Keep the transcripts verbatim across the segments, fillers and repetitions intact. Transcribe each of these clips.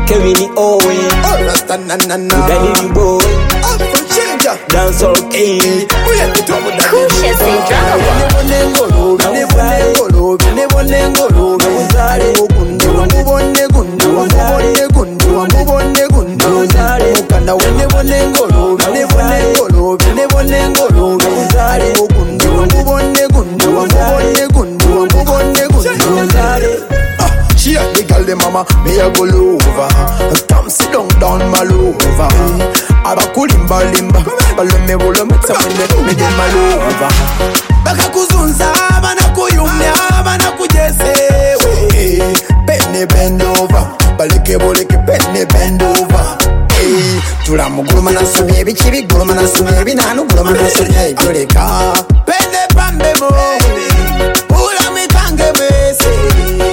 Kevin Owen, oh Rasta na na na, Danny Boy, Afro changer, Dancehall King. we have to talk about that. Kusha Zendrama. Never nengolo, never nengolo, never nengolo. Muzare okunde, wamubone gunde, wamubone gunde, wamubone gunde. Mukanda we never nengolo, never nengolo, never nengolo. Muzare okunde, wamubone gunde, wamubone gunde, wamubone gunde. She a the girl, the mama, me a go over. Come sit down, down my lover. Aba kulimba limba, balo me bolo me tsamene me de malova. Baka kuzunza, bana kuyumya, bana kujese. Penny bend over, baleke boleke penny bend over. Tula muguluma na sobe bichibi guluma na sobe binanu guluma na sobe goleka. Penny pambe mo, ula mi kange mese.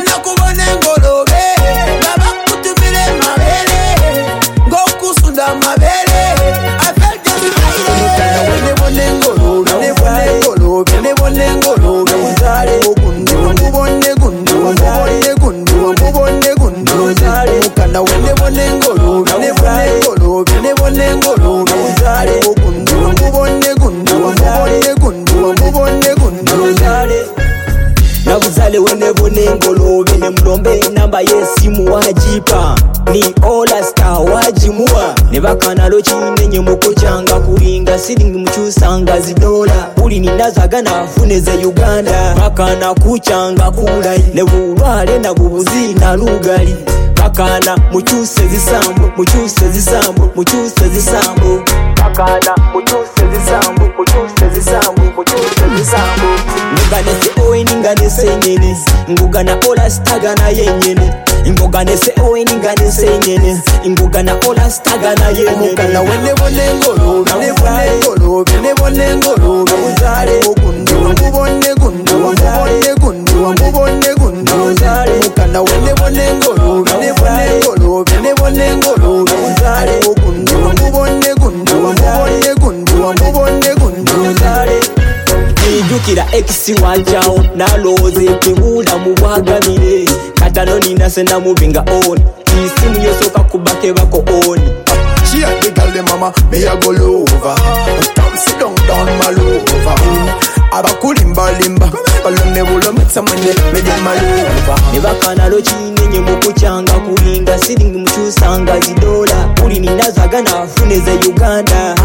Nabuzale wenebone ngolo bene mlombe namba yesimu wajipa ni All Star wajimua nebakana lo chinenye mukochanga kulinga silingi mchusanga zidola uli ninazaga nafune za Uganda bakana kuchanga kulai nebulwale na bubuzi na lugali bakana muchuse zisambo muchuse zisambo muchuse zisambo bakana muchuse zisambo muchuse zisambo muchuse zisambo ngugana se owe ningane senyene ngugana All Star gana yenyene ngugana se owe ningane senyene ngugana All Star gana yenyene ngugana wene bone ngolo ne bone ngolo ne bone ngolo muzare okunde wamubone gunde wamubone gunde wamubone gunde ngugana wene bone ngolo ne bone ngolo ne bone ngolo muzare okunde wamubone gunde wamubone gunde wamubone gunde. Nijukira ekisi wanjao naloze kibula mubwagamire katano nina senda mubinga on isimu yosoka kubake bako on. She a the girl, the mama, me a go over. Come sit down, down my lover. Aba kulimba limba, balo me bolo me tsamene me de malova. Nebakana lo chinenye mukuchanga kulinga silingi mchusanga zidola uli ninazaga nafune za Uganda.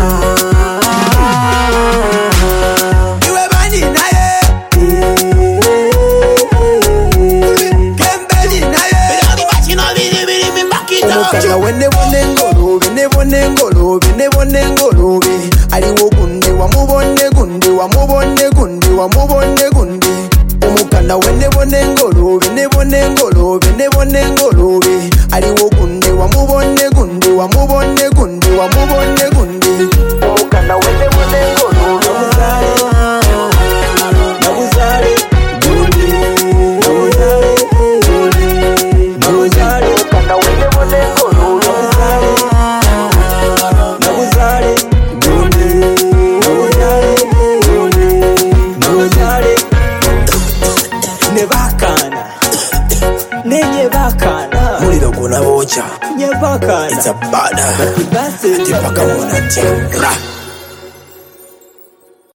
Iwe bani naye Kembeli naye Bidani bachino bidi bidi mimbakita Omukana wene bone ngolo Bine bone ngolo Bine bone ngolo Aliwo gunde wamubone gunde Wamubone gunde Wamubone gunde Omukana wene bone ngolo Bine bone ngolo Bine bone ngolo Aliwo gunde wamubone gunde Wamubone gunde Wamubone gunde Omukana wene bone ngolo It's a bad. Tipaka mwana tia.